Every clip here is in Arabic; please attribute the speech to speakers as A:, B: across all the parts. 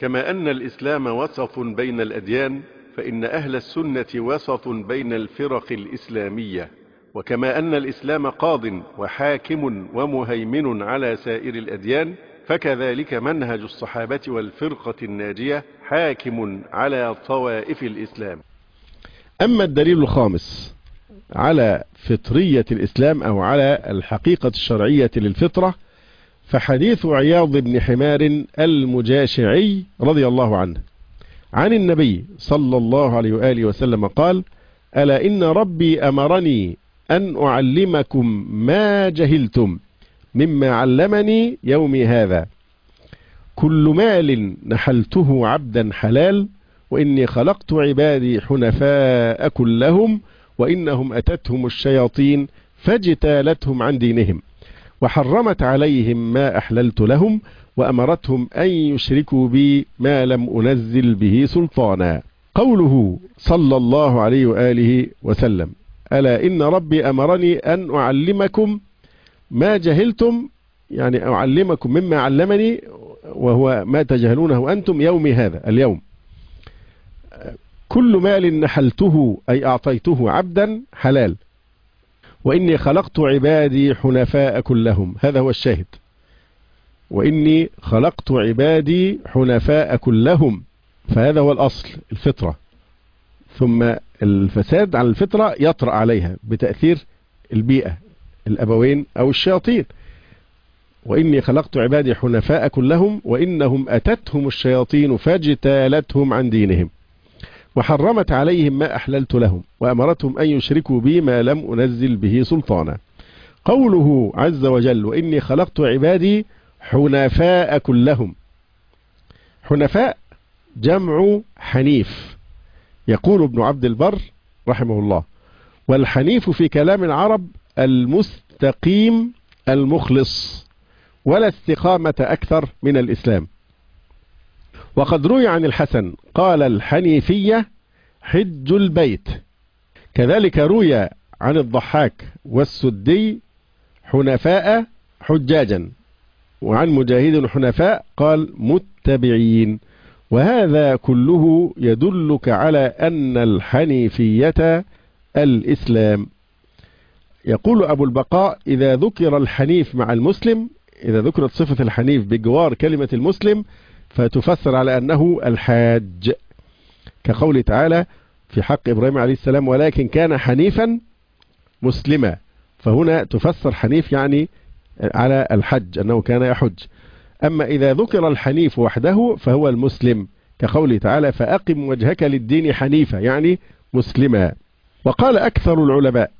A: كما أن الإسلام وسط بين الأديان، فإن أهل السنة وسط بين الفرق الإسلامية. وكما أن الإسلام قاض وحاكم ومهيمن على سائر الأديان، فكذلك منهج الصحابة والفرقة الناجية حاكم على طوائف الإسلام.
B: أما الدليل الخامس على فطرية الإسلام أو على الحقيقة الشرعية للفطرة، فحديث عياض بن حمار المجاشعي رضي الله عنه عن النبي صلى الله عليه وآله وسلم قال: ألا إن ربي أمرني أن أعلمكم ما جهلتم مما علمني يومي هذا. كل مال نحلته عبدا حلال، وإني خلقت عبادي حنفاء كلهم، وإنهم أتتهم الشياطين فاجتالتهم عن دينهم، وحرمت عليهم ما أحللت لهم، وأمرتهم أن يشركوا بي ما لم أنزل به سلطانا. قوله صلى الله عليه وآله وسلم: ألا إن ربي أمرني أن أعلمكم ما جهلتم، يعني أعلمكم مما علمني، وهو ما تجهلونه أنتم يومي هذا اليوم. كل مال نحلته أي أعطيته عبدا حلال، وإني خلقت عبادي حنفاء كلهم، هذا هو الشاهد. وإني خلقت عبادي حنفاء كلهم، فهذا هو الأصل، الفطرة. ثم الفساد على الفطرة يطرأ عليها بتأثير البيئة، الأبوين أو الشياطين. وإني خلقت عبادي حنفاء كلهم، وإنهم أتتهم الشياطين فاجتالتهم عن دينهم، وحرمت عليهم ما أحللت لهم، وأمرتهم أن يشركوا بي ما لم أنزل به سلطانا. قوله عز وجل: وإني خلقت عبادي حنفاء كلهم. حنفاء جمع حنيف. يقول ابن عبد البر رحمه الله: والحنيف في كلام العرب المستقيم المخلص، ولا استقامة أكثر من الإسلام. وقد روي عن الحسن قال: الحنيفية حج البيت. كذلك روي عن الضحاك والسدي حنفاء حجاجا، وعن مجاهد حنفاء قال متبعين. وهذا كله يدلك على أن الحنيفية الإسلام. يقول أبو البقاء: إذا ذكر الحنيف مع المسلم، إذا ذكرت صفة الحنيف بجوار كلمة المسلم، فتفسر على أنه الحاج، كقول تعالى في حق إبراهيم عليه السلام: ولكن كان حنيفا مسلما. فهنا تفسر حنيف يعني على الحج، أنه كان يحج. أما إذا ذكر الحنيف وحده فهو المسلم، كقول تعالى: فأقم وجهك للدين حنيفا، يعني مسلما. وقال أكثر العلماء: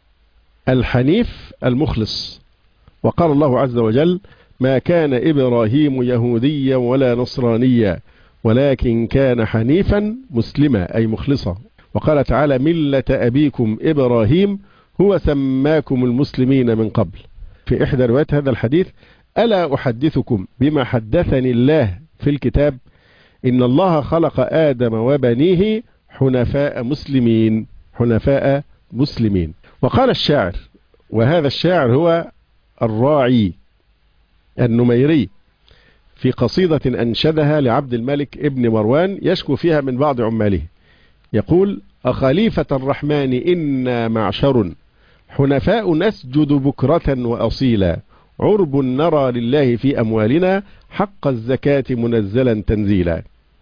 B: الحنيف المخلص. وقال الله عز وجل: ما كان إبراهيم يهوديا ولا نصرانيا، ولكن كان حنيفا مسلما، أي مخلصا. وقال تعالى: ملة أبيكم إبراهيم هو سماكم المسلمين من قبل. في إحدى روايات هذا الحديث: ألا أحدثكم بما حدثني الله في الكتاب، إن الله خلق آدم وبنيه حنفاء مسلمين، حنفاء مسلمين. وقال الشاعر، وهذا الشاعر هو الراعي النميري، في قصيدة أنشدها لعبد الملك ابن مروان يشكو فيها من بعض عماله، يقول: أخليفة الرحمن إنا معشر، حنفاء نسجد بكرة وأصيلا، عرب نرى لله في أموالنا، حق الزكاة منزلا تنزيلا.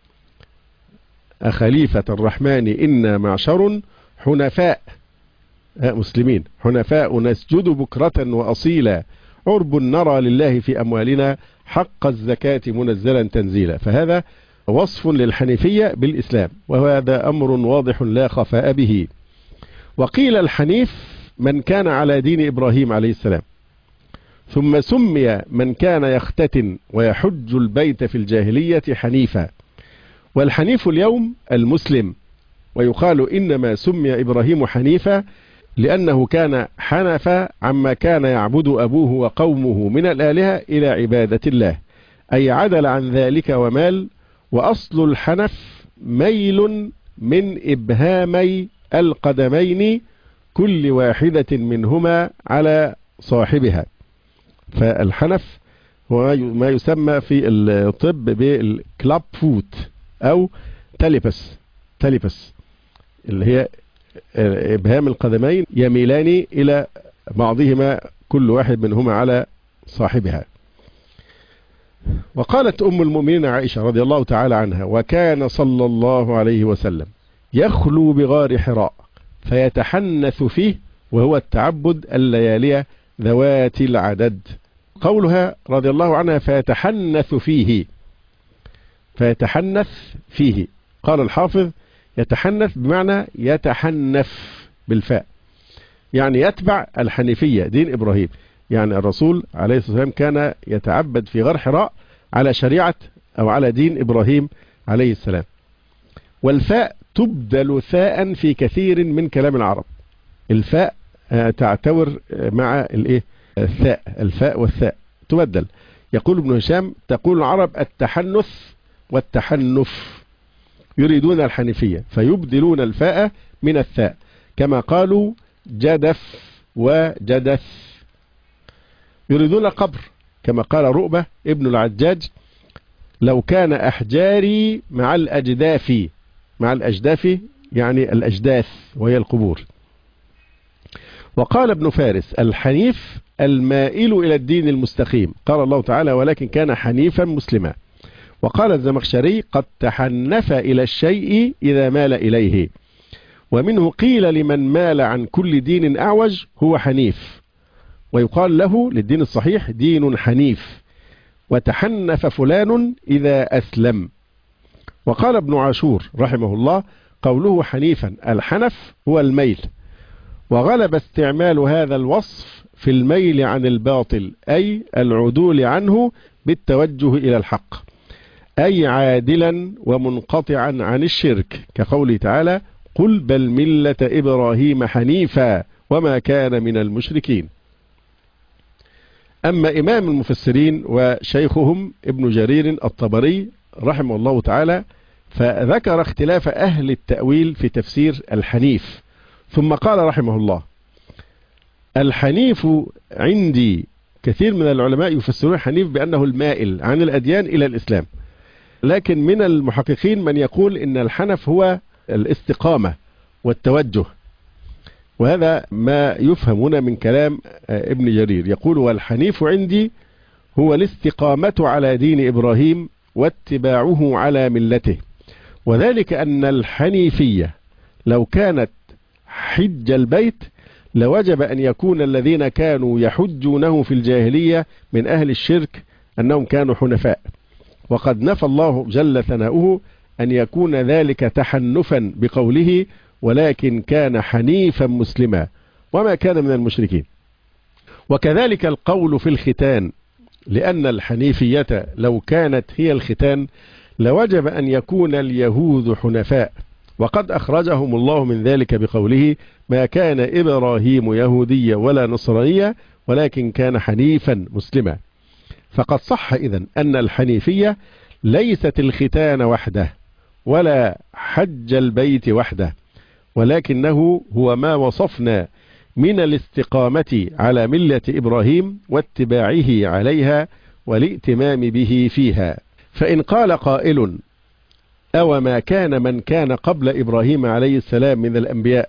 B: أخليفة الرحمن إنا معشر، حنفاء مسلمين، حنفاء نسجد بكرة وأصيلا، عرب نرى لله في أموالنا، حق الزكاة منزلا تنزيلا. فهذا وصف للحنيفية بالإسلام، وهذا أمر واضح لا خفاء به. وقيل الحنيف من كان على دين إبراهيم عليه السلام، ثم سمي من كان يختتن ويحج البيت في الجاهلية حنيفا. والحنيف اليوم المسلم. ويقال إنما سمي إبراهيم حنيفا لأنه كان حنف عما كان يعبد أبوه وقومه من الآلهة إلى عبادة الله، أي عدل عن ذلك ومال. وأصل الحنف ميل من إبهامي القدمين كل واحدة منهما على صاحبها. فالحنف هو ما يسمى في الطب بالكلاب فوت أو تاليبس اللي هي إبهام القدمين يميلان إلى بعضهما كل واحد منهما على صاحبها. وقالت أم المؤمنين عائشة رضي الله تعالى عنها: وكان صلى الله عليه وسلم يخلو بغار حراء فيتحنث فيه، وهو التعبد الليالي ذوات العدد. قولها رضي الله عنها فيتحنث فيه، قال الحافظ يتحنث بمعنى يتحنف بالفاء، يعني يتبع الحنيفية دين إبراهيم. يعني الرسول عليه الصلاة والسلام كان يتعبد في غار حراء على شريعة أو على دين إبراهيم عليه السلام. والفاء تبدل ثاء في كثير من كلام العرب. الفاء تعتبر مع الفاء والثاء تبدل. يقول ابن هشام: تقول العرب التحنث والتحنف، يريدون الحنيفية فيبدلون الفاء من الثاء، كما قالوا جدف وجدث. يريدون القبر، كما قال رؤبة ابن العجاج: لو كان أحجاري مع الأجداف يعني الأجداث وهي القبور. وقال ابن فارس: الحنيف المائل إلى الدين المستقيم، قال الله تعالى: ولكن كان حنيفا مسلما. وقال الزمخشري: قد تحنف إلى الشيء إذا مال إليه. ومنه قيل لمن مال عن كل دين أعوج هو حنيف، ويقال له للدين الصحيح دين حنيف. وتحنف فلان إذا أسلم. وقال ابن عاشور رحمه الله: قوله حنيفا الحنف هو الميل، وغلب استعمال هذا الوصف في الميل عن الباطل، أي العدول عنه بالتوجه إلى الحق، أي عادلا ومنقطعا عن الشرك، كقوله تعالى: قل بل ملة إبراهيم حنيفا وما كان من المشركين. أما إمام المفسرين وشيخهم ابن جرير الطبري رحمه الله تعالى فذكر اختلاف أهل التأويل في تفسير الحنيف، ثم قال رحمه الله: الحنيف عندي، كثير من العلماء يفسرون الحنيف بأنه المائل عن الأديان إلى الإسلام، لكن من المحققين من يقول إن الحنف هو الاستقامة والتوجه، وهذا ما يفهم من كلام ابن جرير. يقول: والحنيف عندي هو الاستقامة على دين إبراهيم واتباعه على ملته، وذلك أن الحنيفية لو كانت حج البيت لوجب أن يكون الذين كانوا يحجونه في الجاهلية من أهل الشرك أنهم كانوا حنفاء، وقد نفى الله جل ثناؤه أن يكون ذلك تحنفا بقوله: ولكن كان حنيفا مسلما وما كان من المشركين. وكذلك القول في الختان، لأن الحنيفية لو كانت هي الختان لوجب أن يكون اليهود حنفاء، وقد أخرجهم الله من ذلك بقوله: ما كان إبراهيم يهوديا ولا نصرانيا ولكن كان حنيفا مسلما. فقد صح إذن أن الحنيفية ليست الختان وحده ولا حج البيت وحده، ولكنه هو ما وصفنا من الاستقامة على ملة إبراهيم واتباعه عليها والائتمام به فيها. فإن قال قائل: أو ما كان من كان قبل إبراهيم عليه السلام من الأنبياء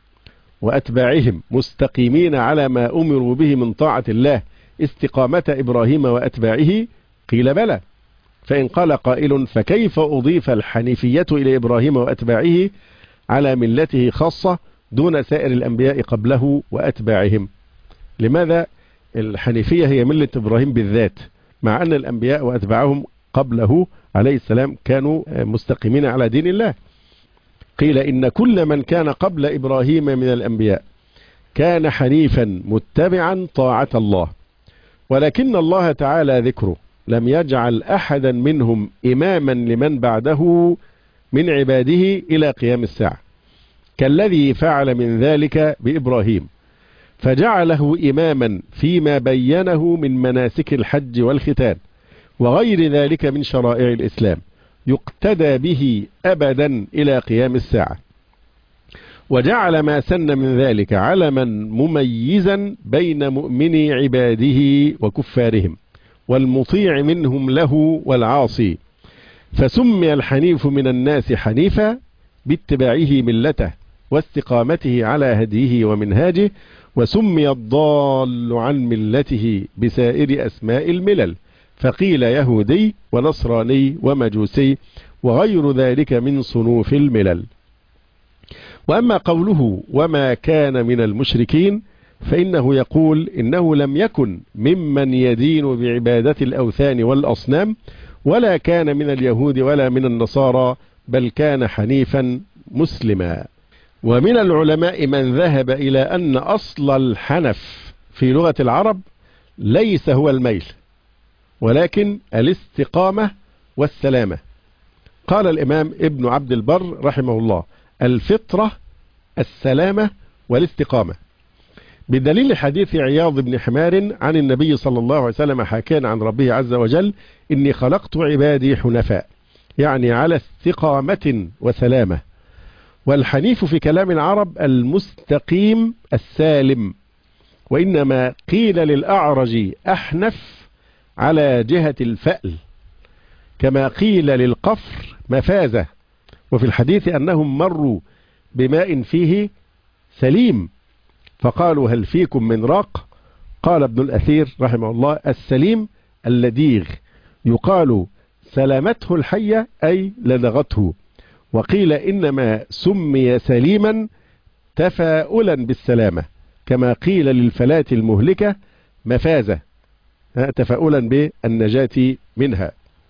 B: وأتباعهم مستقيمين على ما أمروا به من طاعة الله استقامة إبراهيم وأتباعه؟ قيل: بلى. فإن قال قائل: فكيف أضيف الحنيفية إلى إبراهيم وأتباعه على ملته خاصة دون سائر الأنبياء قبله وأتباعهم؟ لماذا الحنيفية هي ملة إبراهيم بالذات مع أن الأنبياء وأتباعهم قبله عليه السلام كانوا مستقيمين على دين الله؟ قيل: إن كل من كان قبل إبراهيم من الأنبياء كان حنيفا متبعا طاعة الله، ولكن الله تعالى ذكره لم يجعل أحدا منهم إماما لمن بعده من عباده إلى قيام الساعة، كالذي فعل من ذلك بإبراهيم، فجعله إماما فيما بينه من مناسك الحج والختان وغير ذلك من شرائع الإسلام يقتدى به أبدا إلى قيام الساعة، وجعل ما سن من ذلك علما مميزا بين مؤمني عباده وكفارهم، والمطيع منهم له والعاصي. فسمي الحنيف من الناس حنيفا باتباعه ملته واستقامته على هديه ومنهاجه، وسمي الضال عن ملته بسائر أسماء الملل، فقيل يهودي ونصراني ومجوسي وغير ذلك من صنوف الملل. وأما قوله وما كان من المشركين فإنه يقول إنه لم يكن ممن يدين بعبادة الأوثان والأصنام، ولا كان من اليهود ولا من النصارى، بل كان حنيفا مسلما. ومن العلماء من ذهب إلى أن أصل الحنف في لغة العرب ليس هو الميل، ولكن الاستقامة والسلامة. قال الإمام ابن عبد البر رحمه الله: الفطرة السلامة والاستقامة، بدليل حديث عياض بن حمار عن النبي صلى الله عليه وسلم حكى عن ربه عز وجل: إني خلقت عبادي حنفاء، يعني على استقامة وسلامة. والحنيف في كلام العرب المستقيم السالم، وإنما قيل للأعرج أحنف على جهة الفأل، كما قيل للقفر مفازة. وفي الحديث أنهم مروا بماء فيه سليم فقالوا: هل فيكم من راق؟ قال ابن الأثير رحمه الله: السليم اللديغ، يقال سلمته الحية أي لدغته. وقيل إنما سمي سليما تفاؤلا بالسلامة، كما قيل للفلاة المهلكة مفازة، تفاؤلا بالنجاة منها.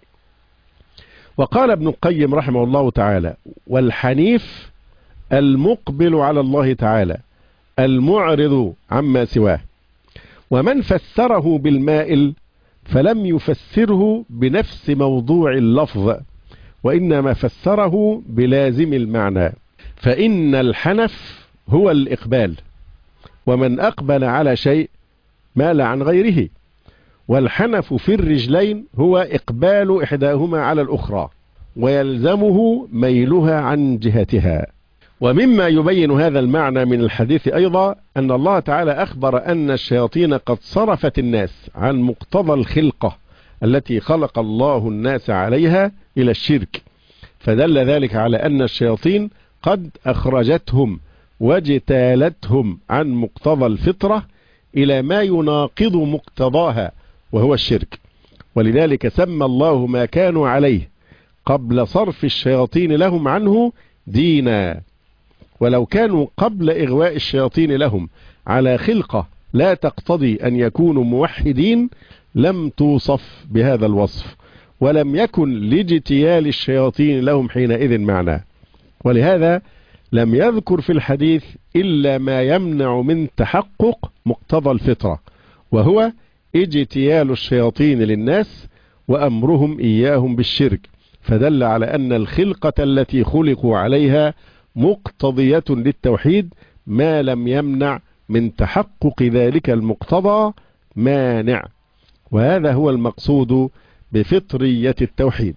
B: وقال ابن القيم رحمه الله تعالى: والحنيف المقبل على الله تعالى المعرض عما سواه. ومن فسره بالمائل فلم يفسره بنفس موضوع اللفظ، وإنما فسره بلازم المعنى، فإن الحنف هو الإقبال، ومن أقبل على شيء مال عن غيره. والحنف في الرجلين هو إقبال إحداهما على الأخرى، ويلزمه ميلها عن جهتها. ومما يبين هذا المعنى من الحديث أيضا أن الله تعالى أخبر أن الشياطين قد صرفت الناس عن مقتضى الخلقة التي خلق الله الناس عليها إلى الشرك، فدل ذلك على أن الشياطين قد أخرجتهم واجتالتهم عن مقتضى الفطرة إلى ما يناقض مقتضاها وهو الشرك. ولذلك سمى الله ما كانوا عليه قبل صرف الشياطين لهم عنه دينا. ولو كانوا قبل إغواء الشياطين لهم على خلقة لا تقتضي أن يكونوا موحدين لم توصف بهذا الوصف، ولم يكن لاجتيال الشياطين لهم حينئذ معنى. ولهذا لم يذكر في الحديث إلا ما يمنع من تحقق مقتضى الفطرة، وهو اجتيال الشياطين للناس وأمرهم إياهم بالشرك، فدل على أن الخلقة التي خلقوا عليها مقتضية للتوحيد، ما لم يمنع من تحقق ذلك المقتضى مانع. وهذا هو المقصود بفطرية التوحيد.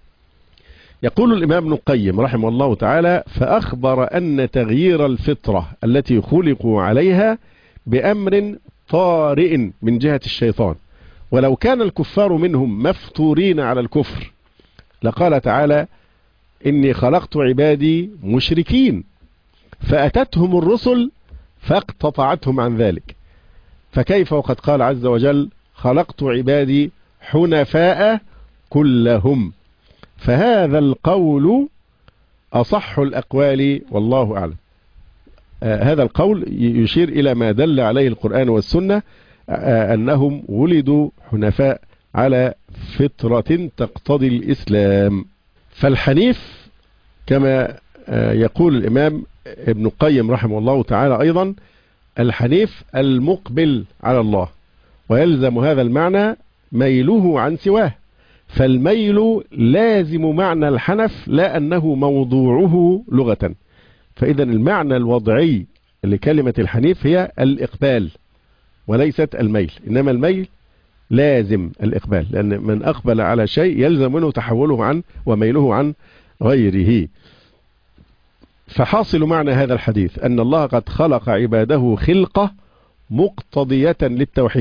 B: يقول الإمام ابن القيم رحمه الله تعالى: فأخبر أن تغيير الفطرة التي خلقوا عليها بأمر طارئ من جهة الشيطان، ولو كان الكفار منهم مفطورين على الكفر لقال تعالى: إني خلقت عبادي مشركين، فأتتهم الرسل فاقتطعتهم عن ذلك، فكيف وقد قال عز وجل: خلقت عبادي حنفاء كلهم. فهذا القول أصح الأقوال والله أعلم. هذا القول يشير إلى ما دل عليه القرآن والسنة، أنهم ولدوا حنفاء على فطرة تقتضي الإسلام. فالحنيف كما يقول الإمام ابن القيم رحمه الله تعالى أيضا: الحنيف المقبل على الله، ويلزم هذا المعنى ميله عن سواه، فالميل لازم معنى الحنف لا أنه موضوعه لغة. فإذا المعنى الوضعي لكلمة الحنيف هي الإقبال وليست الميل، إنما الميل لازم الإقبال، لأن من أقبل على شيء يلزم منه تحوله عن وميله عن غيره. فحاصل معنى هذا الحديث أن الله قد خلق عباده خلقة مقتضية للتوحيد،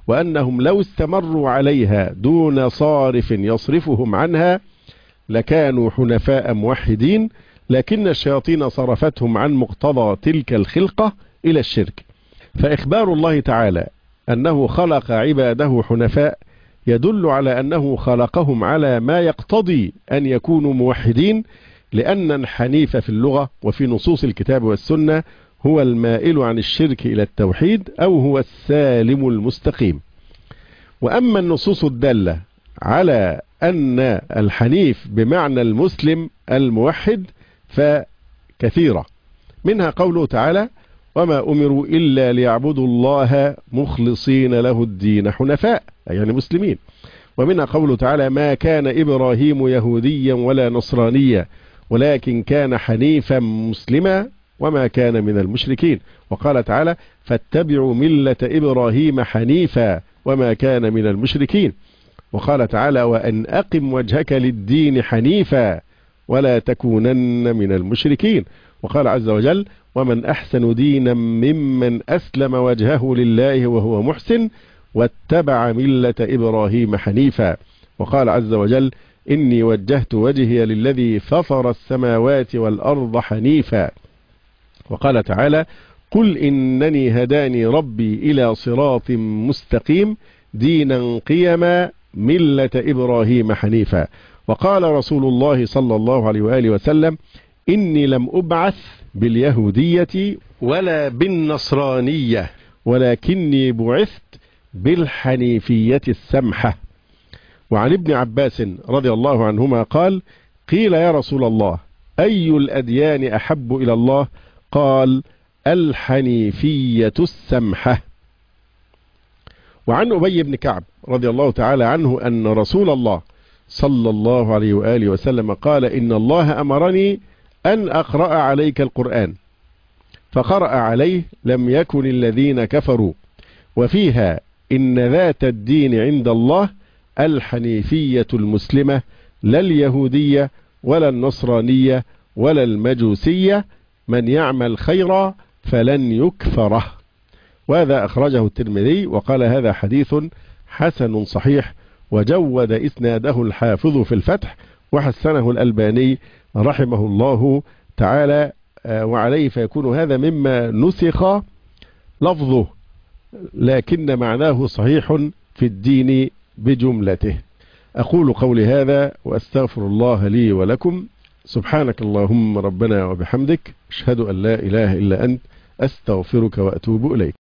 B: وأنهم لو استمروا عليها دون صارف يصرفهم عنها لكانوا حنفاء موحدين، لكن الشياطين صرفتهم عن مقتضى تلك الخلقة إلى الشرك. فإخبار الله تعالى أنه خلق عباده حنفاء يدل على أنه خلقهم على ما يقتضي أن يكونوا موحدين، لأن الحنيف في اللغة وفي نصوص الكتاب والسنة هو المائل عن الشرك إلى التوحيد، أو هو السالم المستقيم. وأما النصوص الدالة على أن الحنيف بمعنى المسلم الموحد فكثيرة، منها قوله تعالى: وما أمروا إلا ليعبدوا الله مخلصين له الدين حنفاء، يعني مسلمين. ومنها قوله تعالى: ما كان إبراهيم يهوديا ولا نصرانيا ولكن كان حنيفا مسلما وما كان من المشركين. وقال تعالى: فاتبعوا ملة إبراهيم حنيفا وما كان من المشركين. وقال تعالى: وأن أقم وجهك للدين حنيفا ولا تكونن من المشركين. وقال عز وجل: ومن أحسن دينا ممن أسلم وجهه لله وهو محسن واتبع ملة إبراهيم حنيفا. وقال عز وجل: إني وجهت وجهي للذي فطر السماوات والأرض حنيفا. وقال تعالى: قل إنني هداني ربي إلى صراط مستقيم دينا قيما ملة إبراهيم حنيفا. وقال رسول الله صلى الله عليه وآله وسلم: إني لم أبعث باليهودية ولا بالنصرانية ولكني بعثت بالحنيفية السمحة. وعن ابن عباس رضي الله عنهما قال: قيل يا رسول الله أي الأديان أحب إلى الله؟ قال: الحنيفية السمحة. وعن أبي بن كعب رضي الله تعالى عنه أن رسول الله صلى الله عليه وآله وسلم قال: إن الله أمرني أن أقرأ عليك القرآن، فقرأ عليه: لم يكن الذين كفروا، وفيها: إن ذات الدين عند الله الحنيفية المسلمة، لا اليهودية ولا النصرانية ولا المجوسية، من يعمل خيرا فلن يكفره. وهذا أخرجه الترمذي وقال: هذا حديث حسن صحيح، وجود إسناده الحافظ في الفتح وحسنه الألباني رحمه الله تعالى، وعليه فيكون هذا مما نسخ لفظه لكن معناه صحيح في الدين بجملته. أقول قولي هذا وأستغفر الله لي ولكم. سبحانك اللهم ربنا وبحمدك، أشهد أن لا إله إلا أنت، أستغفرك وأتوب إليك.